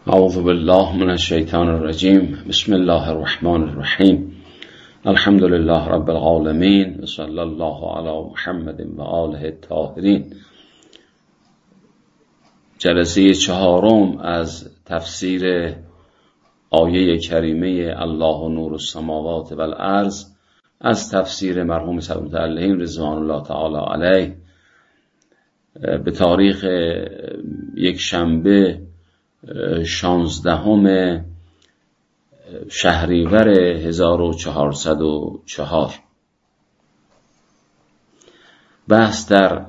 اعوذ بالله من الشیطان الرجیم. بسم الله الرحمن الرحیم. الحمد لله رب العالمین و صلی الله علی محمد و آله الطاهرین. جلسه چهارم از تفسیر آیه کریمه الله نور السماوات و الارض از تفسیر مرحوم سلامت علیهم رضوان الله تعالی علیه به تاریخ یک شنبه 16 شهریور 1404. بحث در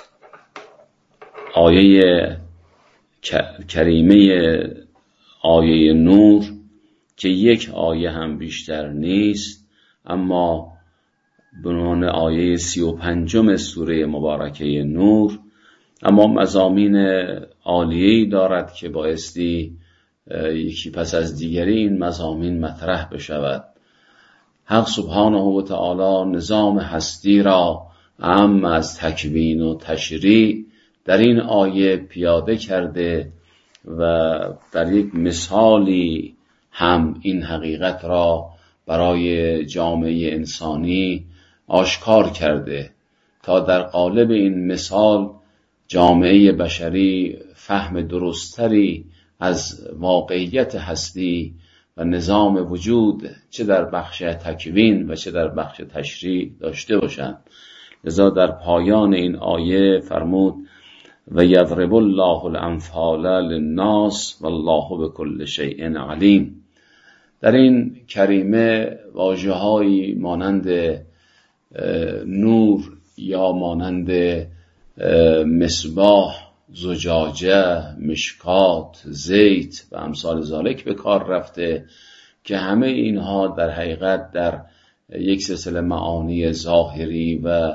آیه کریمه آیه نور که یک آیه هم بیشتر نیست، اما به عنوان آیه 35 سوره مبارکه نور، اما مضامین عالیه‌ای دارد که بایستی یکی پس از دیگری این مضامین مطرح بشود. حق سبحانه و تعالی نظام هستی را اعم از تکوین و تشریع در این آیه پیاده کرده و در یک مثالی هم این حقیقت را برای جامعه انسانی آشکار کرده تا در قالب این مثال جامعه بشری فهم درستری از واقعیت هستی و نظام وجود چه در بخش تکوین و چه در بخش تشریع داشته باشند. لذا در پایان این آیه فرمود و یضرب الله الامثال للناس والله بكل شیء علیم. در این کریمه واژه‌هایی مانند نور یا مانند مصباح، زجاجه، مشکات، زیت و امثال ذالک به کار رفته که همه اینها در حقیقت در یک سلسله معانی ظاهری و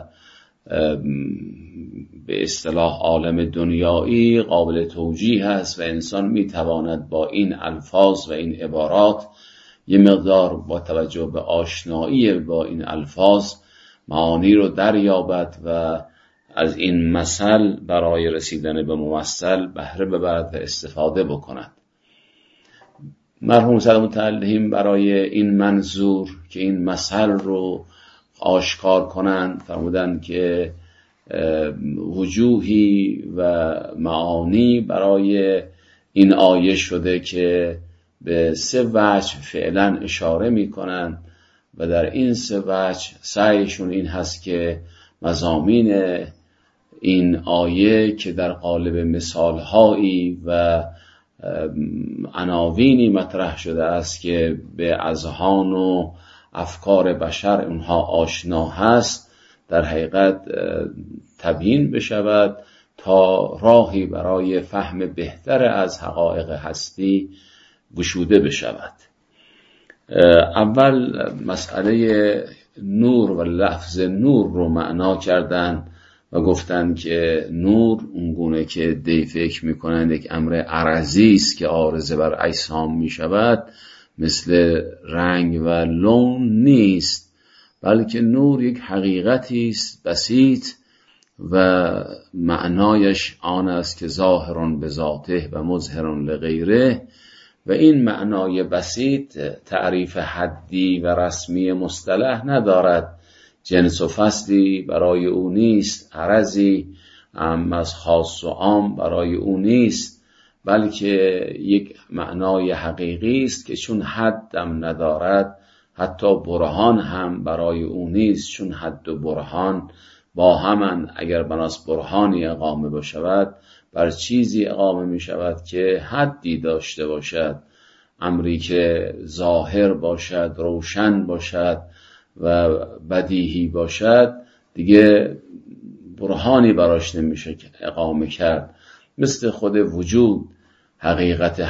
به اصطلاح عالم دنیایی قابل توجیه است و انسان میتواند با این الفاظ و این عبارات یه مقدار با توجه به آشنایی با این الفاظ معانی رو دریابد و از این مثل برای رسیدن به ممثل بهره ببرد و استفاده بکند. مرحوم سلامت علیهم برای این منظور که این مثل رو آشکار کنند فرمودند که وجوهی و معانی برای این آیه شده که به 3 وجه فعلا اشاره می کنند و در این 3 وجه سعیشون این هست که مضامین این آیه که در قالب مثالهایی و عناوینی مطرح شده است که به اذهان و افکار بشر اونها آشنا هست در حقیقت تبیین بشود تا راهی برای فهم بهتر از حقایق هستی گشوده بشود. اول مسئله نور و لفظ نور رو معنا کردن و گفتن که نور اونگونه که دی فکر میکنند یک امر عرضی است که عارضه بر اجسام میشود، مثل رنگ و لون نیست، بلکه نور یک حقیقتی است بسیط و معنایش آن است که ظاهرون به ذاته و مظهرون لغیره، و این معنای بسیط تعریف حدی و رسمی مصطلح ندارد، جنس و فصلی برای او نیست، عرضی عام از خاص و عام برای او نیست، بلکه یک معنای حقیقی است که چون حدم ندارد حتی برهان هم برای او نیست، چون حد و برهان با همن. اگر بناس برهانی اقامه بشود بر چیزی اقامه می شود که حدی داشته باشد، امری که ظاهر باشد، روشن باشد و بدیهی باشد، دیگه برهانی براش نمیشه اقامه کرد. مثل خود وجود، حقیقت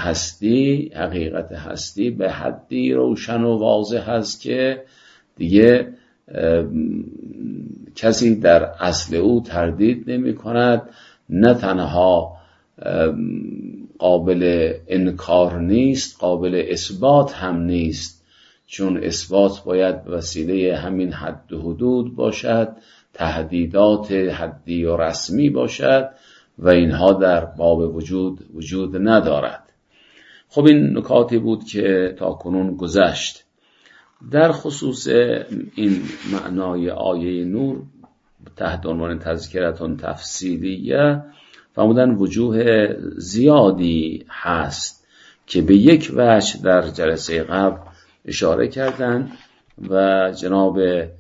هستی به حدی روشن و واضح هست که دیگه کسی در اصل او تردید نمی کند. نه تنها قابل انکار نیست، قابل اثبات هم نیست، چون اثبات باید به وسیله همین حد و حدود باشد، تهدیدات حدی و رسمی باشد و اینها در باب وجود ندارد. خب این نکاتی بود که تا کنون گذشت. در خصوص این معنای آیه نور تحت عنوان تذکرتون تفصیلیه فرمودن وجوه زیادی هست که به یک وجه در جلسه قبل اشاره کردن و جناب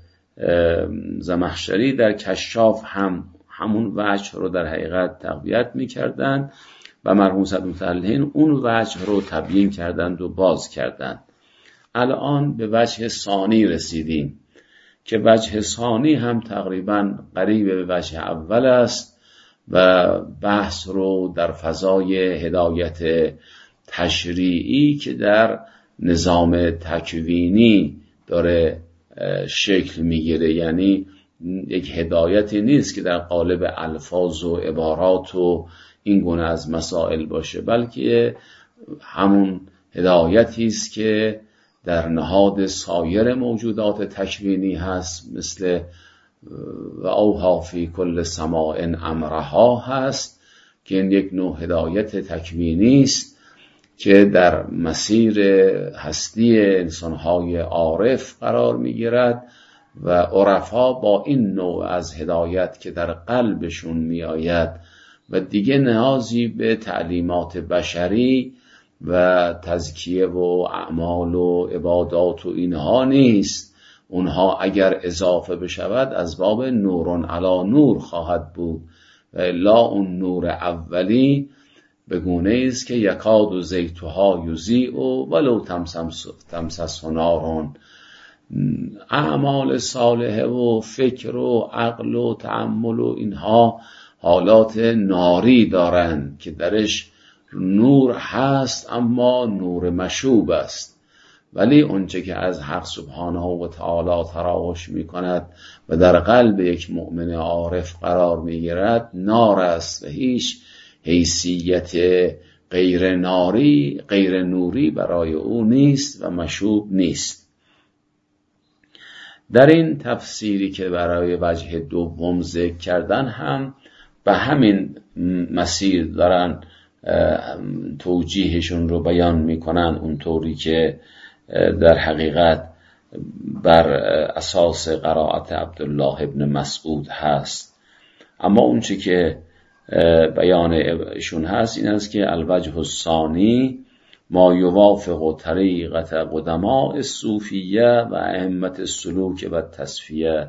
زمخشری در کشاف همون وجه رو در حقیقت تقویت می‌کردند و مرحوم صدرالمتعلقین اون وجه رو تبیین کردند و باز کردند. الان به وجه ثانی رسیدیم که وجه ثانی هم تقریبا قریب به وجه اول است و بحث رو در فضای هدایت تشریعی که در نظام تکوینی داره شکل میگیره، یعنی یک هدایتی نیست که در قالب الفاظ و عبارات و این گونه از مسائل باشه، بلکه همون هدایتی است که در نهاد سایر موجودات تکوینی هست، مثل و اوحی فی کل سماء امرها هست که این یک نوع هدایت تکوینی است که در مسیر هستی انسانهای عارف قرار میگیرد و عرفا با این نوع از هدایت که در قلبشون میآید و دیگه نیازی به تعلیمات بشری و تزکیه و اعمال و عبادات و اینها نیست، اونها اگر اضافه بشود از باب نورون علی نور خواهد بود و الا اون نور اولی به گونه است که یکاد زیتها یضیء ولو تمسس نارون. اعمال صالحه و فکر و عقل و تأمل و اینها حالات ناری دارند که درش نور هست اما نور مشوب است، ولی اونچه که از حق سبحانه و تعالی تراوش می کند و در قلب یک مؤمن عارف قرار می گیرد نار است و هیچ حیثیت غیر نوری برای او نیست و مشوب نیست. در این تفسیری که برای وجه دوم ذکر کردن هم به همین مسیر دارن توجیهشون رو بیان میکنن، اونطوری که در حقیقت بر اساس قرائت عبدالله ابن مسعود هست. اما اونچه که بیان ایشون هست این است که الوجه الثانی ما یوافق طریقت قدماء الصوفیه و ائمه السلوک و التصفیه.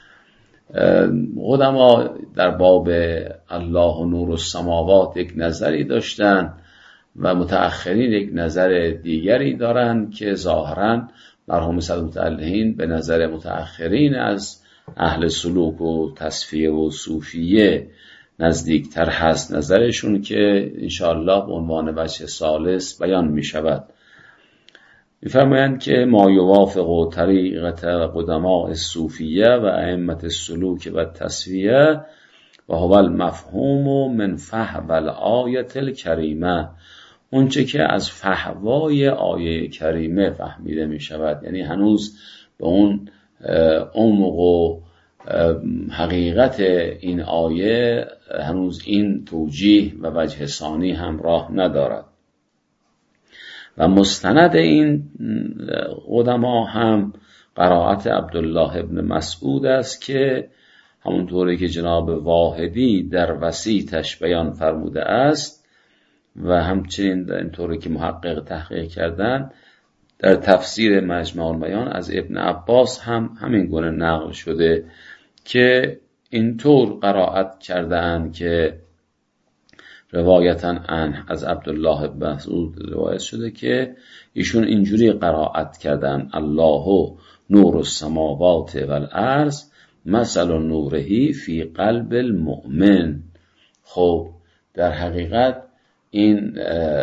قدما در باب الله و نور السماوات یک نظری داشتن و متأخرین یک نظر دیگری دارند که ظاهراً مرحوم صدرالمتعلقین به نظر متأخرین از اهل سلوک و تصفیه و صوفیه نزدیکتر هست نظرشون، که انشاءالله به عنوان وجه ثالث بیان می شود. می‌فرمایند که ما یوافق طریقت قدماء الصوفیه و ائمه السلوک و التصفیه و هو المفهوم من فحوى الآیة الکریمه، اونچه که از فحوای آیه کریمه فهمیده می شود، یعنی هنوز به اون عمق و حقیقت این آیه هنوز این توجیه و وجه ثانی همراه ندارد. و مستند این قدما هم قرائت عبدالله ابن مسعود است که همونطوری که جناب واحدی در وسیطش بیان فرموده است و همچنین اینطوری که محقق تحقیق کردن در تفسیر مجمع البیان از ابن عباس هم همین گونه نقل شده که اینطور قرائت کردند که روایتاً از عبدالله بن مسعود روایت شده که ایشون اینجوری قرائت کردن: الله نور السماوات والارض مثل نوره فی قلب المؤمن. خب در حقیقت این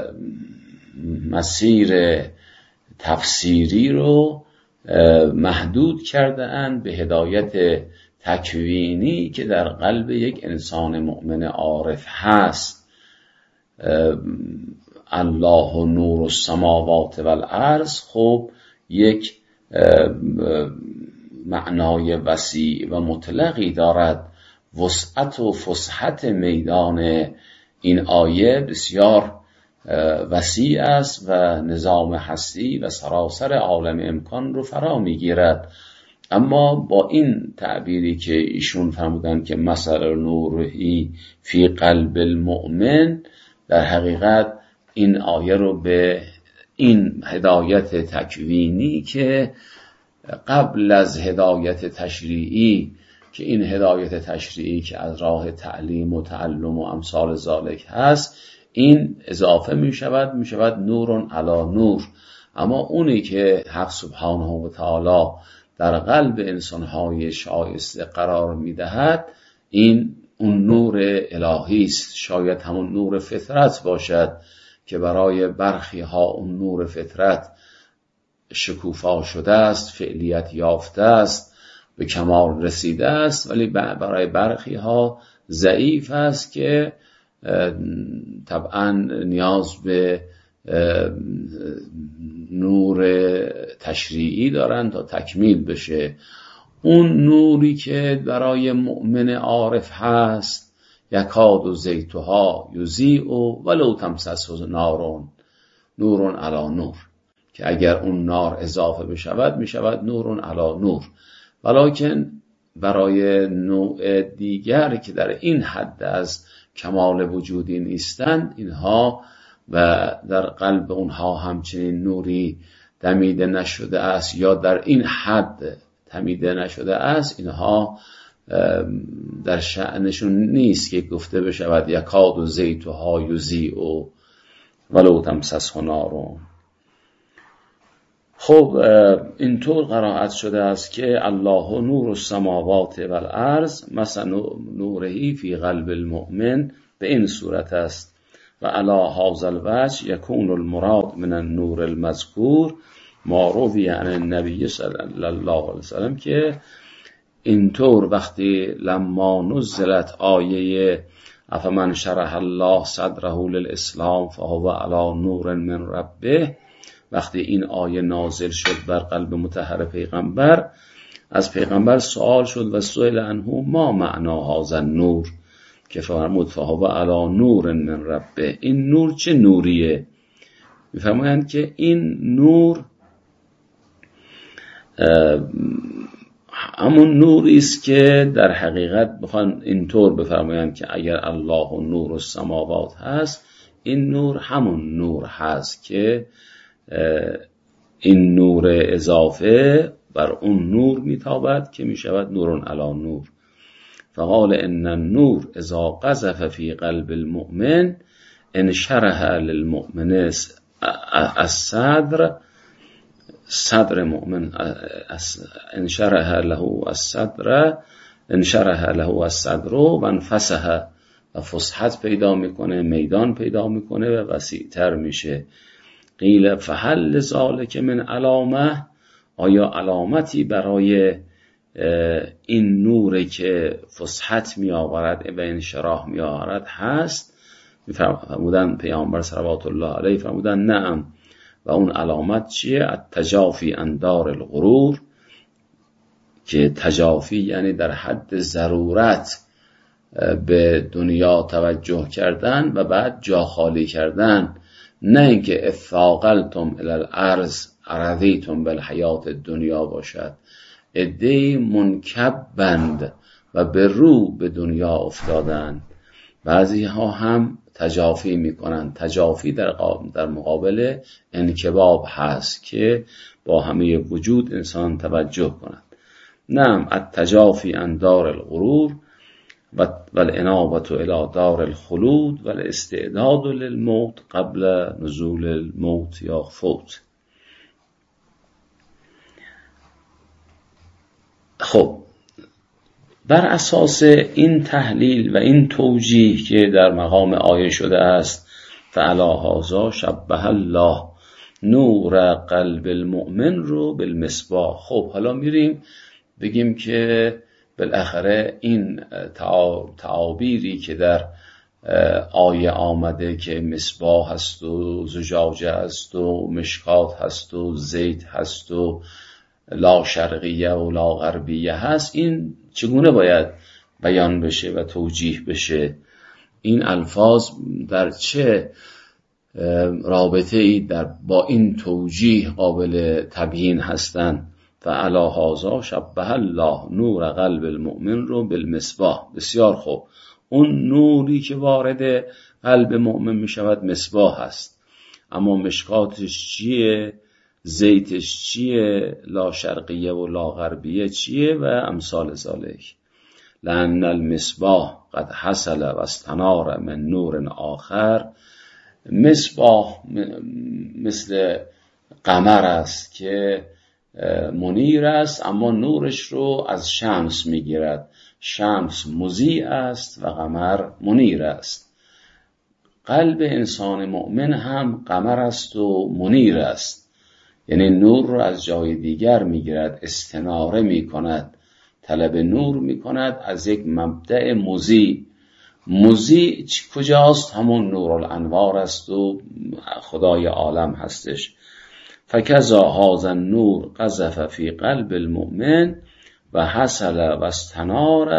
مسیر تفسیری رو محدود کردن به هدایت تکوینی که در قلب یک انسان مؤمن عارف هست. الله نور السماوات والارض خب یک معنای وسیع و مطلقی دارد. وسعت و فسحت میدان این آیه بسیار وسیع است و نظام هستی و سراسر عالم امکان رو فرا میگیرد. اما با این تعبیری که ایشون فرمودن که مثل نورهی فی قلب المؤمن، در حقیقت این آیه رو به این هدایت تکوینی که قبل از هدایت تشریعی، که این هدایت تشریعی که از راه تعلیم و تعلم و امثال ذالک هست، این اضافه می شود نور علی نور. اما اونی که حق سبحانه و تعالی در قلب انسانهای شایسته قرار می دهد، این اون نور الهی است. شاید همون نور فطرت باشد که برای برخی ها اون نور فطرت شکوفا شده است، فعلیت یافته است، به کمال رسیده است، ولی برای برخی ها ضعیف است که طبعا نیاز به نور تشریعی دارن تا تکمیل بشه. اون نوری که برای مؤمن عارف هست، یکاد زیتها یضیء ولو تمسسه نور علی نور، که اگر اون نار اضافه بشود میشود نور علی نور. ولکن برای نوع دیگر که در این حد از کمال وجودی نیستند، اینها و در قلب اونها همچنین نوری دمیده نشده است یا در این حد دمیده نشده است، اینها در شأنشون نیست که گفته بشود یکاد زیتها یضیء ولو تمسسه نار. خب اینطور قرائت شده است که الله نور السماوات و الارض مثل نورهی فی قلب المؤمن، به این صورت است. و علی هذا الوجه یکون المراد من النور المذکور ما روی عن النبی صلی الله علیه وسلم، که اینطور وقتی لما نزلت آیه افمن شرح الله صدره للاسلام فهو علی نور من ربه، وقتی این آیه نازل شد بر قلب مطهر پیغمبر، از پیغمبر سوال شد و سئل عنه ما معنا هذا النور، که فرمود فهو علی نور من ربه. این نور چه نوریه؟ میفرمایند که این نور همون نوری است که در حقیقت بخوان اینطور بفرمایند که اگر الله نور السماوات هست، این نور همون نور هست که این نور اضافه بر اون نور میتابد که میشود نور علی نور. فقال ان النور اذا قذف في قلب المؤمن انشرح للمؤمن الصدر، صدر مؤمن انشرح له الصدر و انفسح، و فسحت پیدا میکنه، میدان پیدا میکنه و وسیع‌تر میشه. قیل فهل ذالک من علامه، آیا علامتی برای این نوری که فسحت می آورد و انشراح می آورد هست؟ فرمودن پیامبر صلوات الله علیه، فرمودن نعم. و اون علامت چیه؟ التجافی عن دار الغرور، که تجافی یعنی در حد ضرورت به دنیا توجه کردن و بعد جا خالی کردن، نه اینکه اثاقلتم الی الارض ارضیتم بالحیات الدنیا باشد. عده‌ای منکبند و به رو به دنیا افتادند. بعضی ها هم تجافی میکنند. تجافی در مقابل انکباب هست که با همه وجود انسان توجه کند. نعم التجافی عن دار الغرور و الانابة الى دار الخلود و الاستعداد للموت قبل نزول الموت یا فوت. خب بر اساس این تحلیل و این توجیه که در مقام آیه شده است، فعلی هذا شبه الله نور قلب المؤمن رو بالمصباح. خب حالا میریم بگیم که بالاخره این تعابیری که در آیه آمده که مصباح هست و زجاجه هست و مشکات هست و زیت هست و لا شرقیه و لا غربیه هست، این چگونه باید بیان بشه و توجیه بشه؟ این الفاظ در چه رابطه ای با این توجیه قابل تبیین هستند. فعلی هذا شبه الله نور قلب المؤمن رو بالمصباح. بسیار خوب، اون نوری که وارد قلب مؤمن می شود مصباح هست. اما مشکاتش چیه؟ زیتش چیه؟ لا شرقیه و لا غربیه چیه؟ و امثال ذالک. لأن المصباح قد حصل و استنار من نور آخر. مصباح مثل قمر است که منیر است، اما نورش رو از شمس میگیرد. شمس مضیء است و قمر منیر است. قلب انسان مؤمن هم قمر است و منیر است، یعنی نور رو از جای دیگر میگیرد، استناره میکند، طلب نور میکند از یک مبدأ مضیء. مضیء کجاست؟ همون نورالانوار است و خدای عالم هستش. فکذا هذا النور قذف فی قلب المؤمن و حصل و استنار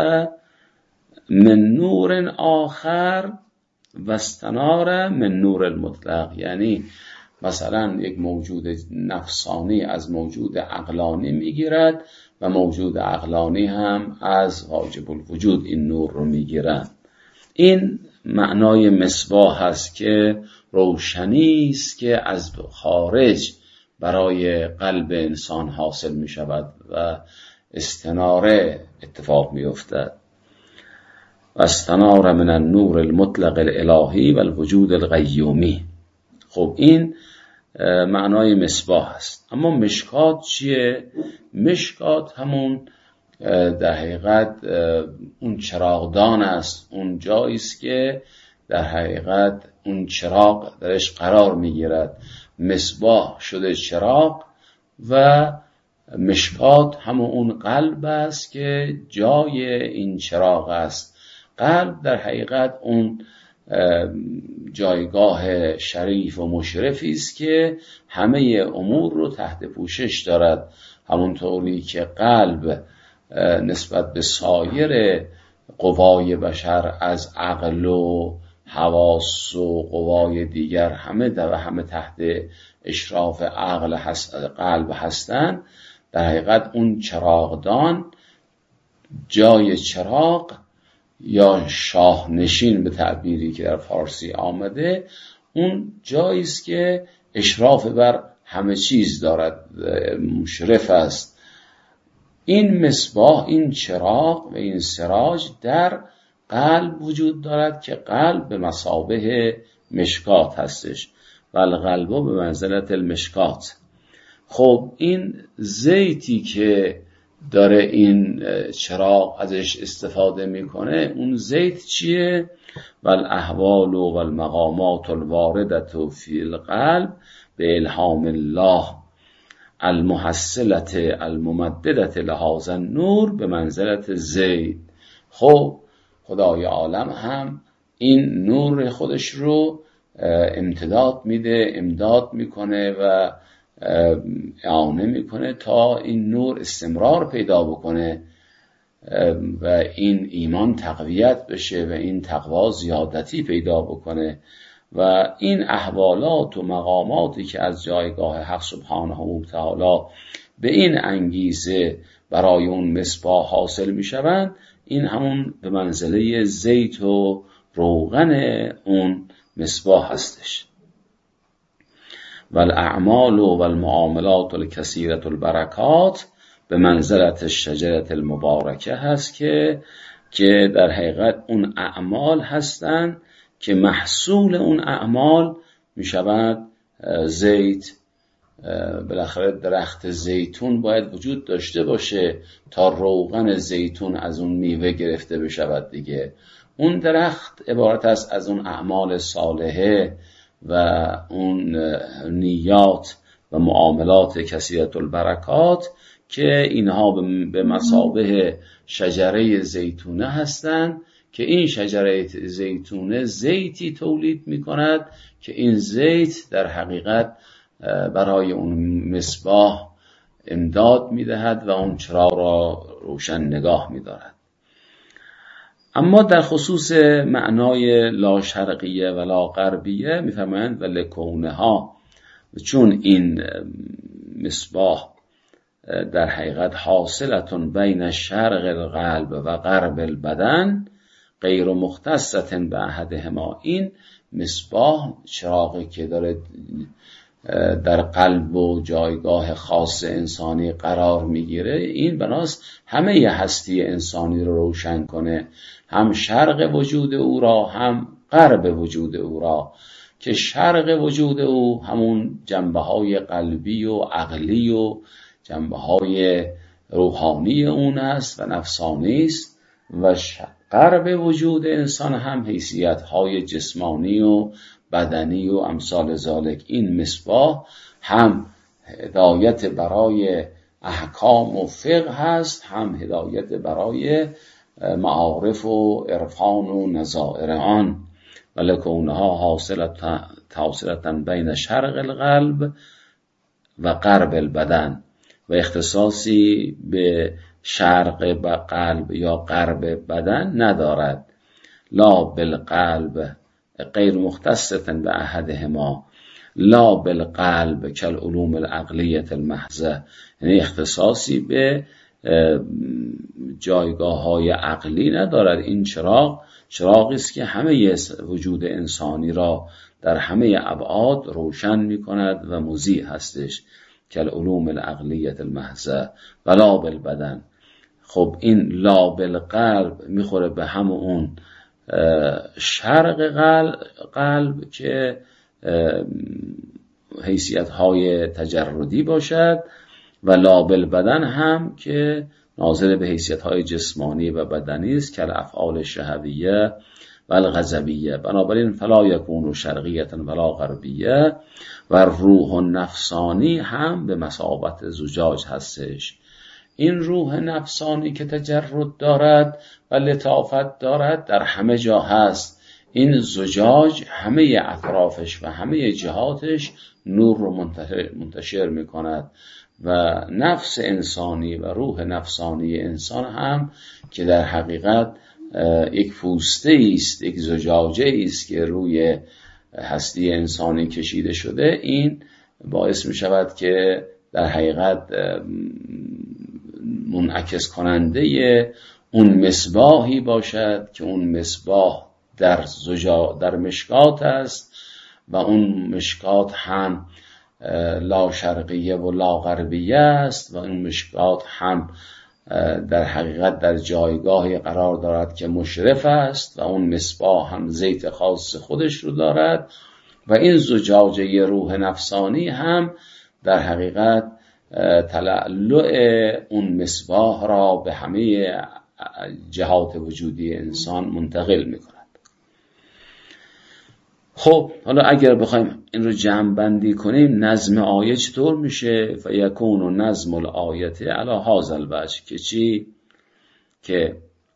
من نور آخر و استنار من نور المطلق. یعنی مثلا یک موجود نفسانی از موجود عقلانی میگیرد و موجود عقلانی هم از واجب الوجود این نور رو میگیرد. این معنای مصباح هست که روشنی است که از خارج برای قلب انسان حاصل می شود و استناره اتفاق می افتد. و استناره من النور المطلق الالهی و الوجود القیومی. خب این معنای مصباح است. اما مشکات چیه؟ مشکات همون در حقیقت اون چراغدان است، اون جایی است که در حقیقت اون چراغ درش قرار میگیرد. مصباح شده چراغ و مشکات همون اون قلب است که جای این چراغ است. قلب در حقیقت اون جایگاه شریف و مشرفی است که همه امور رو تحت پوشش دارد. همونطوری که قلب نسبت به سایر قوای بشر از عقل و حواس و قوای دیگر همه تحت اشراف قلب هستند، در حقیقت اون چراغدان جای چراغ یا شاه نشین به تعبیری که در فارسی آمده، اون جایی است که اشراف بر همه چیز دارد، مشرف است. این مصباح، این چراغ و این سراج در قلب وجود دارد که قلب به مثابه مشکات هستش و القلب به منزلت المشکات. خب این زیتی که داره این چراغ ازش استفاده میکنه، اون زیت چیه؟ و الاحوال و المقامات الواردة فی القلب به الهام الله المحصلت الممددت لهذا النور به منزلت زیت. خب خدای عالم هم این نور خودش رو امتداد میده، امداد میکنه و اعانه میکنه تا این نور استمرار پیدا بکنه و این ایمان تقویت بشه و این تقوا زیادتی پیدا بکنه و این احوالات و مقاماتی که از جایگاه حق سبحانه و تعالی به این انگیزه برای اون مصباح حاصل میشوند، این همون به منزله زیت و روغن اون مصباح هستش. و الاعمال و المعاملات الکثیرة البرکات به منزلت الشجرة المبارکه هست که در حقیقت اون اعمال هستند که محصول اون اعمال می شود زیت. بالاخره درخت زیتون باید وجود داشته باشه تا روغن زیتون از اون میوه گرفته بشود دیگه. اون درخت عبارت است از اون اعمال صالحه و اون نیات و معاملات کثیرة البرکات که اینها به مثابه شجره زیتونه هستند که این شجره زیتونه زیتی تولید می کند که این زیت در حقیقت برای اون مصباح امداد می دهد و اون چراغ را روشن نگاه می دارد. اما در خصوص معنای لا شرقیه و لا غربیه میفرمایند و لکونها، چون این مصباح در حقیقت حاصلتون بین شرق القلب و غرب البدن غیر مختصة به احدهما، این مصباح چراغی که داره در قلب و جایگاه خاص انسانی قرار میگیره، این بناست همه هستی انسانی رو روشن کنه، هم شرق وجود او را هم غرب وجود او را، که شرق وجود او همون جنبه‌های قلبی و عقلی و جنبه‌های روحانی اون است و نفسانی است، و غرب وجود انسان هم حیثیت‌های جسمانی و بدنی و امثال ذالک. این مصباح هم هدایت برای احکام و فقه هست، هم هدایت برای معارف و عرفان و نظائر آن. ولکونها حاصلة بین شرق القلب و غرب البدن، و اختصاصی به شرق قلب یا غرب بدن ندارد. لا بالقلب غیر مختصة به احدهما لا بالقلب کالعلوم العقلیة المحضة، یعنی اختصاصی به جایگاه های عقلی ندارد. این چراغی است که همه وجود انسانی را در همه ابعاد روشن می کند و مضیء هستش، کالعلوم العقلیة المحضة و لا بالبدن. خب این لا بالقلب میخوره به همون شرق قلب که حیثیت های تجردی باشد، و لا بالبدن هم که ناظر به حیثیت های جسمانی و بدنی است، که الافعال شهویه و الغضبیه. بنابراین فلا یکون شرقیه ولا غربیه، و روح نفسانی هم به مثابت زجاج هستش. این روح نفسانی که تجرد دارد و لطافت دارد در همه جا هست. این زجاج همه اطرافش و همه جهاتش نور رو منتشر می کند، و نفس انسانی و روح نفسانی انسان هم که در حقیقت یک پوسته است، یک زجاجه است که روی هستی انسانی کشیده شده، این باعث می شود که در حقیقت منعکس کننده اون مصباحی باشد که اون مصباح در مشکات است، و اون مشکات هم لا شرقیه و لا غربیه است، و اون مشکات هم در حقیقت در جایگاهی قرار دارد که مشرف است، و اون مصباح هم زیت خاص خودش رو دارد، و این زجاجه روح نفسانی هم در حقیقت تلألؤ اون مصباح را به همه جهات وجودی انسان منتقل می‌کند. خب حالا اگر بخوایم این رو جمع بندی کنیم، نظم آیه چطور میشه؟ فیکون نظم الآیه علی هذا الوجه، که چی؟ که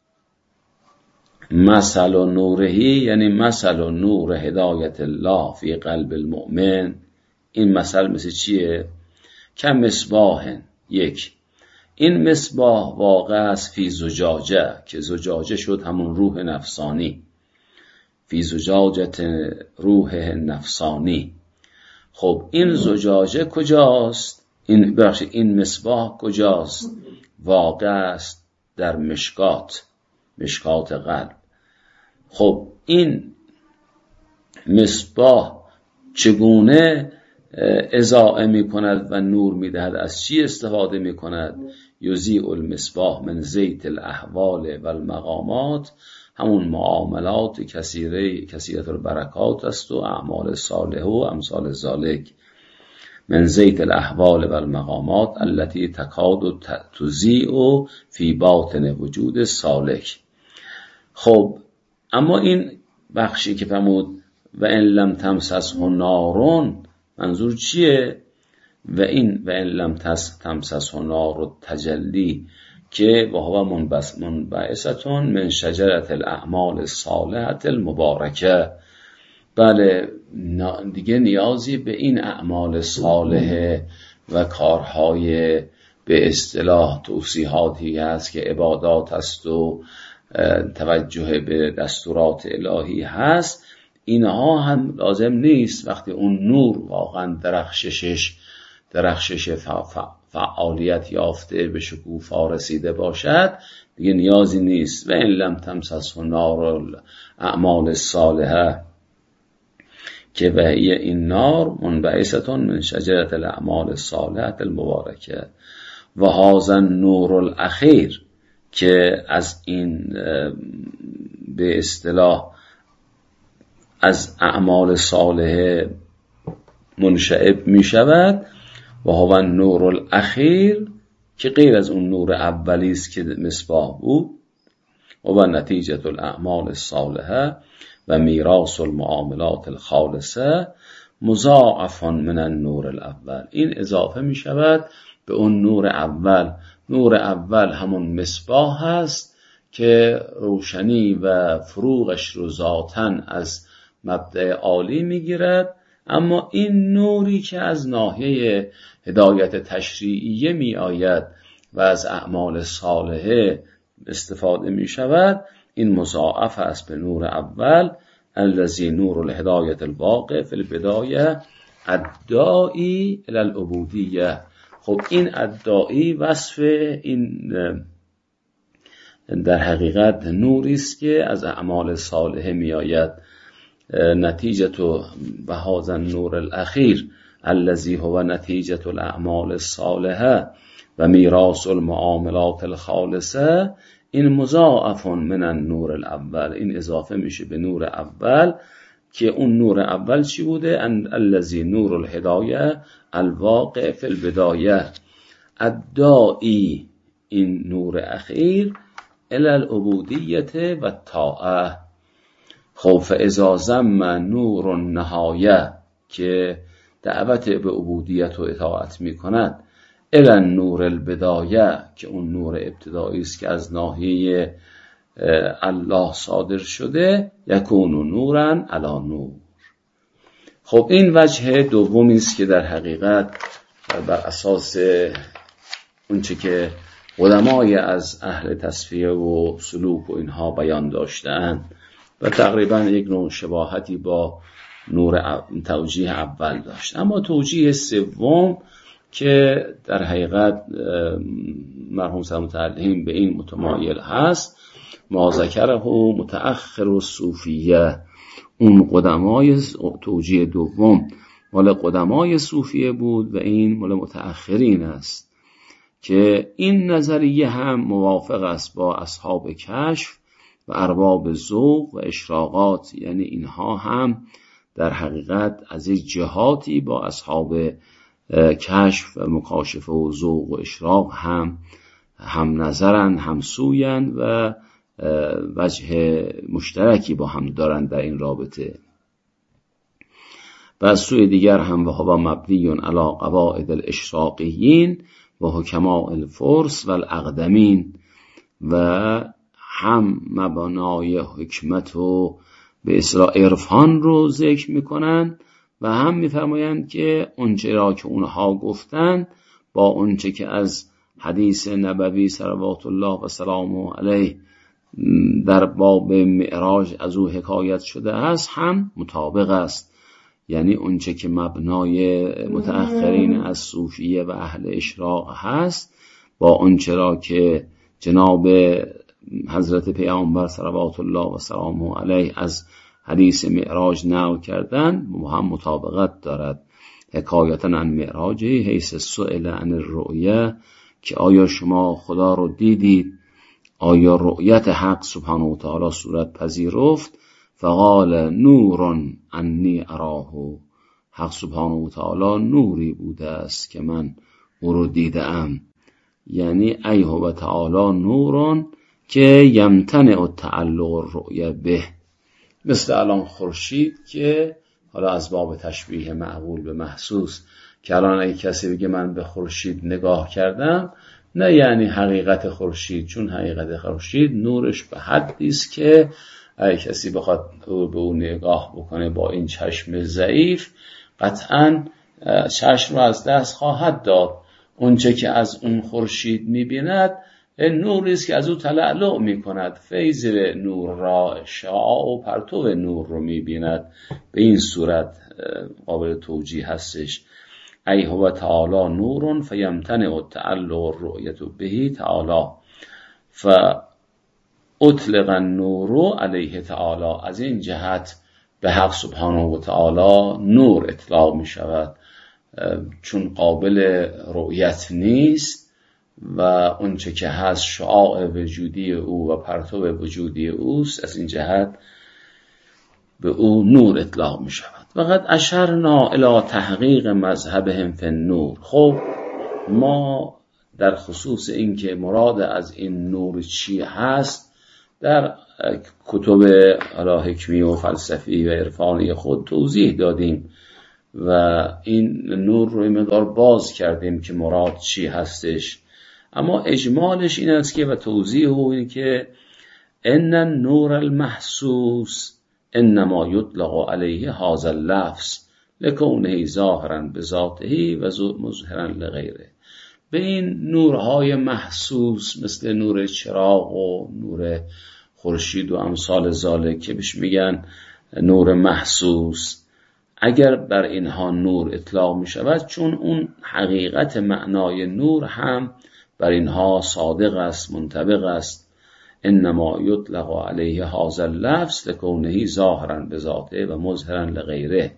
مثل نورهی، یعنی مثل نور هدایت الله فی قلب المؤمن. این مثل چیه؟ که مصباح، یک، این مصباح واقع است فی زجاجه، که زجاجه شد همون روح نفسانی، فی زجاجت روح نفسانی. خب این زجاجه کجاست؟ این مصباح کجاست؟ واقع است در مشکات قلب. خب این مصباح چگونه اضاءه می کند و نور می دهد؟ از چی استفاده می کند؟ یضیء المصباح من زیت الاحوال و المقامات، همون معاملات کثیرت البرکات است و اعمال صالحه و امثال ذالک. من زیت الاحوال و المقامات التي تکاد تضیء فی باطن وجود سالک. خب اما این بخشی که فرمود و ان لم تمسسه نار، منظور چیه؟ و ان لم تمسسه نار تجلی، که و هو منبعثتون من شجرة الاعمال الصالحة المبارکه. بله دیگه نیازی به این اعمال صالحه و کارهای به اصطلاح توصیحاتی هست که عبادات است و توجه به دستورات الهی هست، اینها هم لازم نیست وقتی اون نور واقعا درخشش فعالیت یافته به شکوفا رسیده باشد، دیگه نیازی نیست. و این لم تمسسه نار الاعمال الصالحه که وهی این نار منبعثة من شجرة الاعمال الصالحه المبارکه و هذا النور الاخیر که از این به اصطلاح از اعمال صالحه منشعب می شود و هو النور الاخیر که غیر از اون نور اولی است که مصباح بود، و نتیجه الاعمال الصالحه و میراث المعاملات الخالصه مضاعف من النور الاول. این اضافه می شود به اون نور اول. نور اول همون مصباح هست که روشنی و فروغش رو ذاتاً از مبدأ عالی میگیرد، اما این نوری که از ناحیه هدایت تشریعیه می آید و از اعمال صالحه استفاده می شود، این مضاعف است به نور اول. الذی نور الهدایت الواقع فی البدایه الداعی الی العبودیه. خب این الداعی وصف این در حقیقت نوری است که از اعمال صالحه می آید. نتیجه و هذا النور الاخیر الذی هو نتیجه الاعمال الصالحه و میراث المعاملات الخالصه، این مضاعف من النور الاول. این اضافه میشه به نور اول که اون نور اول چی بوده؟ الذی نور الهدایه الواقع فی البدایه الداعی، این نور اخیر الی العبودیه و الطاعه. خب فاذا ضم نور النهایه که دعوت به عبودیت و اطاعت میکند، الی النور البدایه که اون نور ابتدایی است که از ناحیه الله صادر شده، یکون نورا علی نور. خب این وجه دومی است که در حقیقت بر اساس اونچه که علمای از اهل تصفیه و سلوک و اینها بیان داشتند و تقریبا یک نوع شباهتی با نور توجیه اول داشت. اما توجیه سوم که در حقیقت مرحوم صاحب متعلم به این متمایل هست، ما ذکره متأخر الصوفیه. اون قدمای توجیه دوم مال قدمای صوفیه بود و این مال متأخرین است که این نظریه هم موافق است با اصحاب کشف و ارباب ذوق و اشراقات، یعنی اینها هم در حقیقت از یک جهاتی با اصحاب کشف و مکاشفه و ذوق و اشراق هم نظرن، هم سوین و وجه مشترکی با هم دارند در این رابطه. و از سوی دیگر هم و هو مبنی علی قواعد الاشراقیین و حکماء الفرس و الاقدمین، و هم مبنای حکمت و به اصطلاح عرفان رو ذکر میکنن و هم میفرمایند که اونچه را که اونها گفتن با اونچه که از حدیث نبوی صلوات الله و سلامه علیه در باب معراج از او حکایت شده است هم مطابق است. یعنی اونچه که مبنای متأخرین از صوفیه و اهل اشراق هست با اونچه را که جناب حضرت پیامبر صلوات الله و سلامه علیه از حدیث معراج نقل کردن با هم مطابقت دارد. حکایتا عن معراجه حیث سئل عن الرؤیا، که آیا شما خدا رو دیدید؟ آیا رؤیت حق سبحانه و تعالی صورت پذیرفت؟ فقال نور انی اراه، حق سبحانه و تعالی نوری بوده است که من او رو دیدم. یعنی ایه و تعالی نورون که یمتنع التعلق الرؤیا به، مثل الان خورشید که حالا از باب تشبیه معقول به محسوس که الان اگه کسی بگه من به خورشید نگاه کردم، نه یعنی حقیقت خورشید، چون حقیقت خورشید نورش به حدی است که اگه کسی بخواد به اون نگاه بکنه با این چشم ضعیف قطعاً چشم رو از دست خواهد داد. اونچه که از اون خورشید میبیند نوری است که از او تلألؤ می کند، فیض نور را، شعاع و پرتو نور رو می بیند. به این صورت قابل توجیه هستش. ای هو تعالی نور فیمتنع التعلق الرؤیة به تعالی فاطلق النور علیه تعالی. از این جهت به حق سبحانه و تعالی نور اطلاق می شود، چون قابل رؤیت نیست و اونچه که هست شعاع وجودی او و پرتو وجودی اوست، از این جهت به او نور اطلاق می شود. وقد اشرنا الی تحقیق مذهبهم فی النور. خب ما در خصوص این که مراد از این نور چی هست در کتب حکمی و فلسفی و عرفانی خود توضیح دادیم و این نور رو این مقدار باز کردیم که مراد چی هستش. اما اجمالش این است که و توضیح این که ان النور المحسوس انما یطلق علیه هذا اللفظ لکونه ظاهرا بذاته و مظهرا لغیره. به این نورهای محسوس مثل نور چراغ و نور خورشید و امثال ذالک که بهش میگن نور محسوس، اگر بر اینها نور اطلاق می شود چون اون حقیقت معنای نور هم بر اینها صادق است، منطبق است. انما یطلق علیه هذا اللفظ لکونه ظاهرا بذاته و مظهرا لغیره.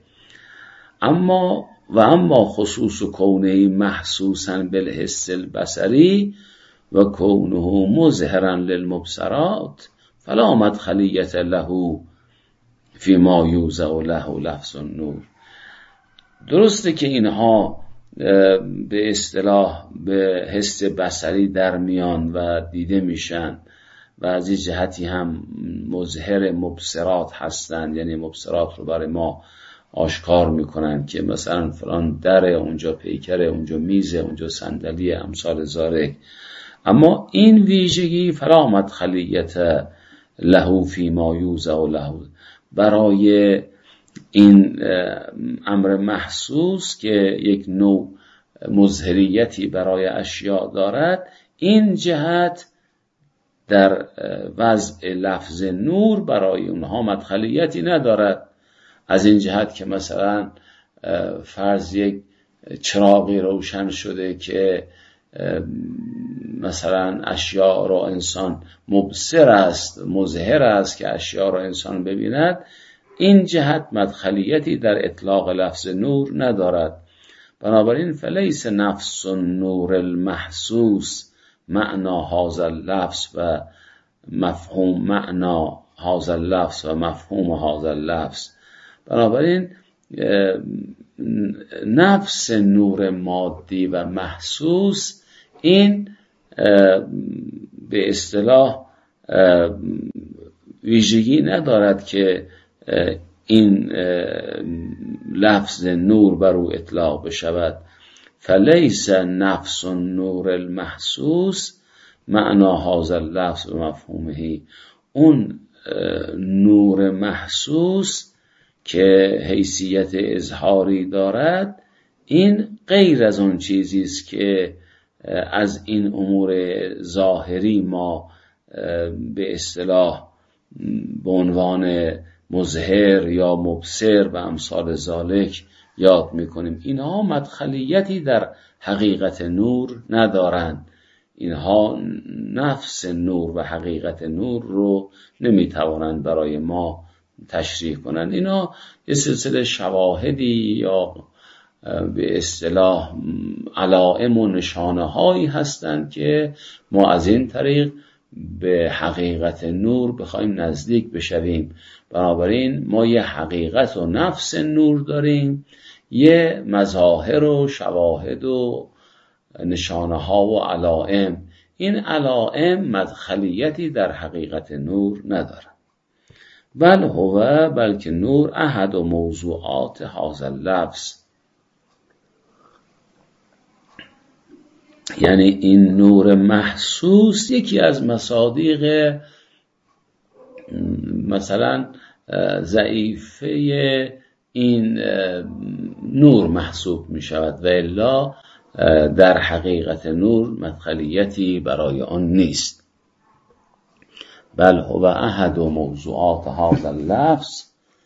اما خصوص کونه محسوسا بالحس البصری و کونه مظهرا للمبصرات فلا مدخلیت له فیما یوزع له لفظ النور. درسته که اینها به اصطلاح به حس بصری در میان و دیده میشن و از این جهتی هم مظهر مبصرات هستند، یعنی مبصرات رو برای ما آشکار میکنن که مثلا فلان دره، اونجا پیکره، اونجا میزه، اونجا صندلی، امثال ذالک. اما این ویژگی فلا مدخلیت له فیما یوزع له، برای این امر محسوس که یک نوع مظهریتی برای اشیاء دارد، این جهت در وضع لفظ نور برای اونها مدخلیتی ندارد. از این جهت که مثلا فرض یک چراغی روشن شده که مثلا اشیاء را انسان مبصر است، مظهر است که اشیاء را انسان ببیند، این جهت مدخلیتی در اطلاق لفظ نور ندارد. بنابراین فلیس نفس النور المحسوس معنا هذا اللفظ و مفهوم معنا هذا اللفظ و مفهوم هذا اللفظ. بنابراین نفس نور مادی و محسوس این به اصطلاح ویژگی ندارد که این لفظ نور بر او اطلاق بشود. فلیس نفس نور المحسوس معنا هذا اللفظ و مفهومه. اون نور محسوس که حیثیت اظهاری دارد، این غیر از اون چیزی است که از این امور ظاهری ما به اصطلاح به عنوان مظهر یا مبصر و امثال ذالک یاد میکنیم. اینها مدخلیتی در حقیقت نور ندارند. اینها نفس نور و حقیقت نور رو نمیتوانند برای ما تشریح کنند. اینا یه سلسله شواهدی یا به اصطلاح علائم و نشانه هایی هستند که ما از این طریق به حقیقت نور بخوایم نزدیک بشویم. بنابراین ما یه حقیقت و نفس نور داریم، یه مظاهر و شواهد و نشانه ها و علائم. این علائم مدخلیتی در حقیقت نور ندارد. بلکه نور احد و موضوعات هذا اللفظ، یعنی این نور محسوس یکی از مصادیق مثلا ضعیفه این نور محسوب می شود و الا در حقیقت نور مدخلیتی برای آن نیست. بل هو احد موضوعات هذا اللفظ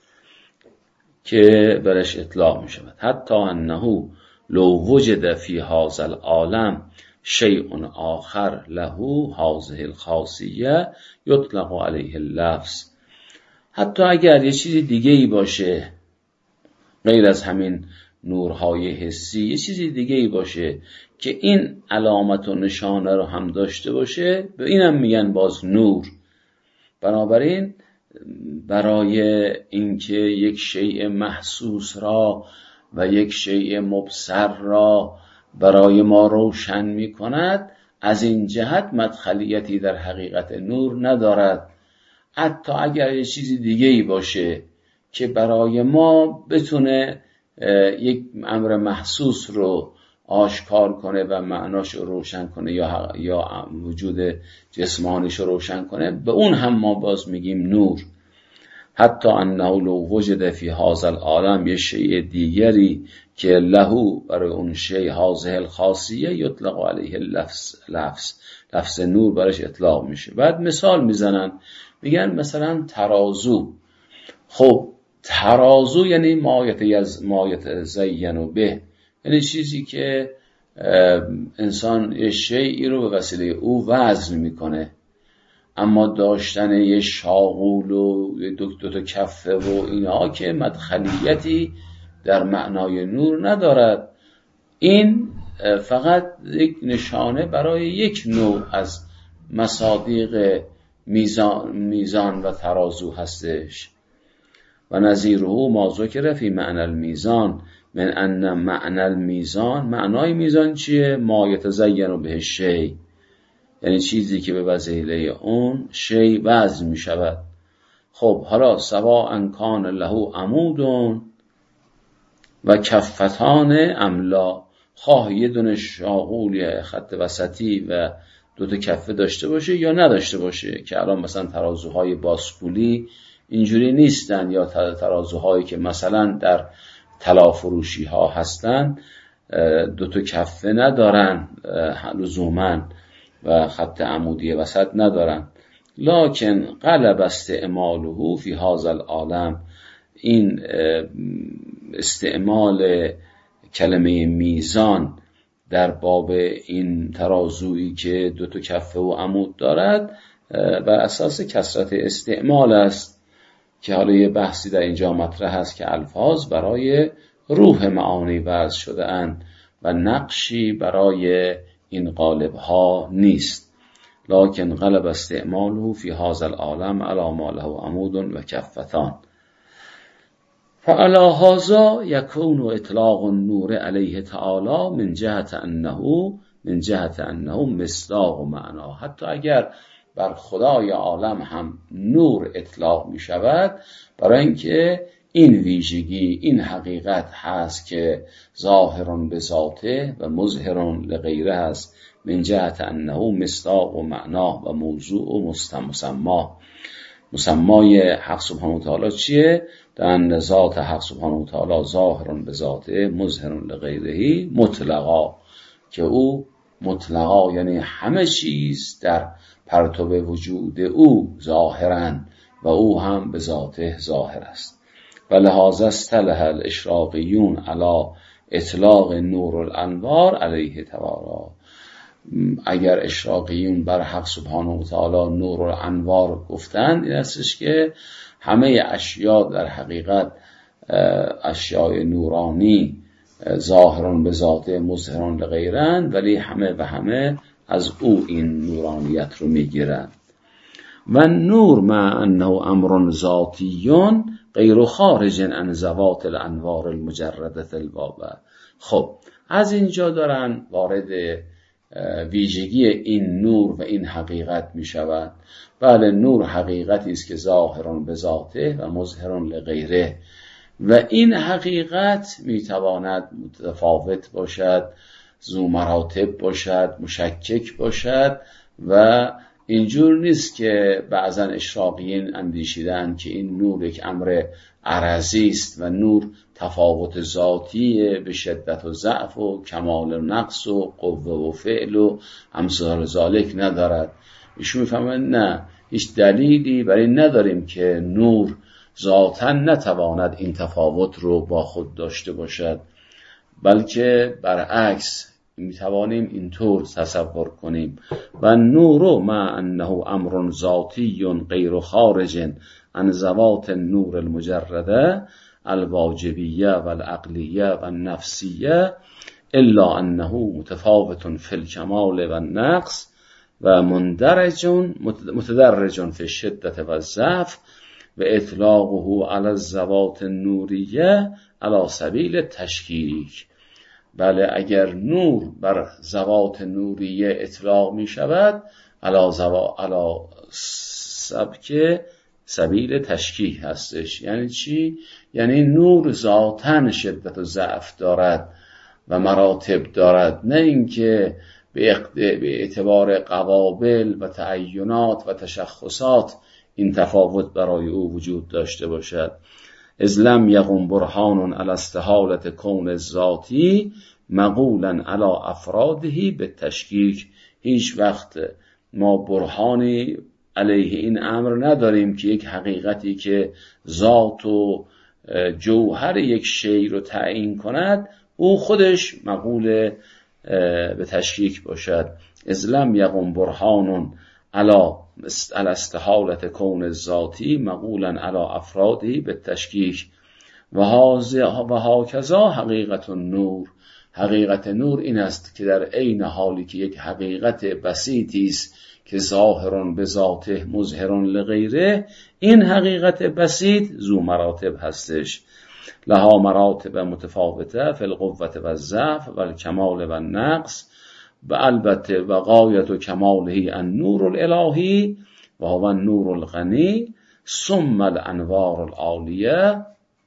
که برش اطلاق می شود. حتی انه لو وجد فی هذا العالم شیء آخر له هذه الخاصیه یطلق علیه اللفظ. حتی اگر یه چیزی دیگه ای باشه غیر از همین نورهای حسی، یه چیزی دیگه ای باشه که این علامت و نشانه رو هم داشته باشه، به اینم میگن باز نور. بنابراین برای اینکه یک شیء محسوس را و یک شیء مبصر را برای ما روشن می کند، از این جهت مدخلیتی در حقیقت نور ندارد. حتی اگر یه چیزی دیگه ای باشه که برای ما بتونه یک امر محسوس رو آشکار کنه و معناش رو روشن کنه یا وجود جسمانیش رو روشن کنه، به اون هم ما باز میگیم نور. حتی انه لو وجد فی هذا العالم یه شیء دیگری که له برای اون شیء هذه الخاصیه یطلق علیه لفظ نور برش اطلاق میشه. بعد مثال میزنن، میگن مثلا ترازو. خب ترازو یعنی ما یتزین به، یعنی چیزی که انسان یه شیئی رو به وسیله او وزن میکنه. اما داشتن یه شاغول و دو تا کفه و اینا که مدخلیتی در معنای نور ندارد. این فقط یک نشانه برای یک نوع از مصادیق میزان و ترازو هستش. و نظیره ما ذکر فی معنی المیزان من ان معنی المیزان، معنای میزان چیه؟ ما یتزین به شیء، یعنی چیزی که به وسیله اون شیء وزن می شود. خب حالا سواء کان له عمود و کفتان املا، خواه یه دونه شاغول یا خط وسطی و دو تا کفه داشته باشه یا نداشته باشه، که الان مثلا ترازوهای باسکولی اینجوری نیستن، یا ترازوهایی که مثلا در طلافروشی ها هستن دو تا کفه ندارن لزوماً و خط عمودی وسط ندارن. لکن غلب استعماله فی هذا العالم، این استعمال کلمه میزان در باب این ترازویی که دو تا کفه و عمود دارد بر اساس کثرت استعمال است، که حالا یه بحثی در اینجا مطرح است که الفاظ برای روح معانی وضع شده اند و نقشی برای این قالب ها نیست. لکن غلب استعماله فی هذا العالم علی ما له عمود و کفتان، فعلی هذا یکون اطلاق النور علیه تعالی من جهت انه مصداق معنا. حتی اگر بر خدای عالم هم نور اطلاق می شود، برای اینکه این ویژگی، این حقیقت هست که ظاهرون به ذاته و مظهرون لغیره هست، من جهت انه مصداق و معنا و موضوع و مسمای حق سبحانه و تعالی چیه؟ در ذات حق سبحانه و تعالی ظاهرون به ذاته مظهرون لغیره مطلقا، که او مطلقا یعنی همه چیز در پرتو وجود او ظاهرن و او هم به ذاته ظاهر است. و لهذا اصطلح الاشراقیون علی اطلاق نور الانوار علیه تعالی. اگر اشراقیون بر حق سبحانه و تعالی نور الانوار گفتند، این استش که همه اشیاء در حقیقت اشیاء نورانی ظاهران به ذاته مظهران لغیرند، ولی همه و همه از او این نورانیت رو میگیرند. و نور مع انه امر ذاتیون غیر خارج عن ذوات الانوار المجرده البابه. خب از اینجا دارن وارد ویژگی این نور و این حقیقت می شود. بله، نور حقیقتی است که ظاهران به ذاته و مظهران لغیره، و این حقیقت می تواند متفاوت باشد، ذو مراتب باشد، مشکک باشد، و اینجور نیست که بعضا اشراقیین اندیشیدن که این نور یک امر عرضی است و نور تفاوت ذاتی به شدت و ضعف و کمال و نقص و قوه و فعل و امثال ذالک ندارد. ایشون میفهمن نه، هیچ دلیلی برای نداریم که نور ذاتاً نتواند این تفاوت رو با خود داشته باشد، بلکه برعکس میتوانیم اینطور تصور کنیم و نور مع انه امر ذاتی غیر خارج عن ذوات النور المجرده الواجبیه و العقلیه و النفسیه الا انه متفاوت فی الکمال و النقص و متدرج فی الشدة و الضعف و اطلاقه علی الذوات النوریه علی سبیل تشکیک. بله، اگر نور بر ذوات نوریه اطلاق می شود علی سبیل تشکیک هستش. یعنی چی؟ یعنی نور ذاتاً شدت و ضعف دارد و مراتب دارد، نه اینکه به اعتبار قوابل و تعینات و تشخصات این تفاوت برای او وجود داشته باشد. اذ لم یقم برهان علی استحالة کون الذاتی مقولا علی افراده به تشکیک. هیچ وقت ما برهانی علیه این امر نداریم که یک حقیقتی که ذات و جوهر یک شی رو تعیین کند او خودش مقول به تشکیک باشد. اذ لم یقم برهان علی استحالة کون الذاتی مقولا علی افراده به تشکیک و هاکذا حقیقت النور. حقیقت نور این است که در عین حالی که یک حقیقت بسیطی است که ظاهر به ذاته مظهر لغیره، این حقیقت بسیط ذو مراتب هستش، لها مراتب متفاوته فی القوة و الضعف و الکمال و النقص و البته و غایت و کماله النور الالهی و هو النور الغنی ثم الانوار العالیه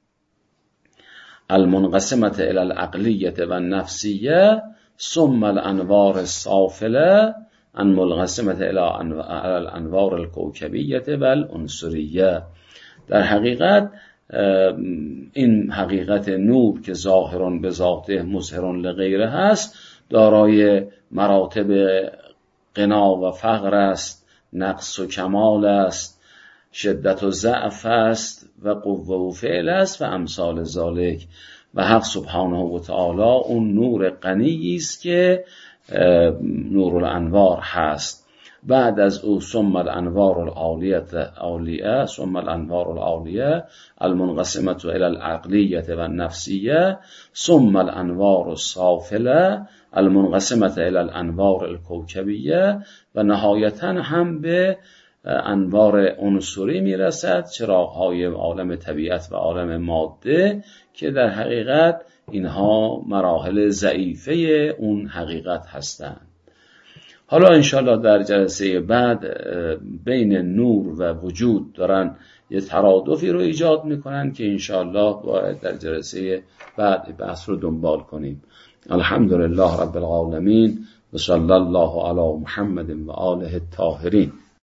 المنقسمة الى العقلیه و النفسیه ثم الانوار السافله المنقسمة الى الانوار الكوكبیه و العنصریه. در حقیقت این حقیقت نور که ظاهر به ذاته مظهر لغیره هست دارای مراتب غنا و فقر است، نقص و کمال است، شدت و ضعف است و قوه و فعل است و امثال ذالک. و حق سبحانه و تعالی اون نور غنی است که نور الانوار هست. بعد از او ثم الانوار العالیه ثم الانوار العالیه المنقسمه الى العقلیه و النفسیه ثم الانوار السافله المنقسمه الى الانوار الكوكبیه و نهایتا هم به انوار عنصری میرسد، چراغ‌های عالم طبیعت و عالم ماده که در حقیقت اینها مراحل ضعیفه اون حقیقت هستند. حالا انشاءالله در جلسه بعد بین نور و وجود دارن یه ترادفی رو ایجاد میکنن که انشاءالله باید در جلسه بعد بحث رو دنبال کنیم. الحمدلله رب العالمین و صلی الله علی محمد و آله الطاهرین.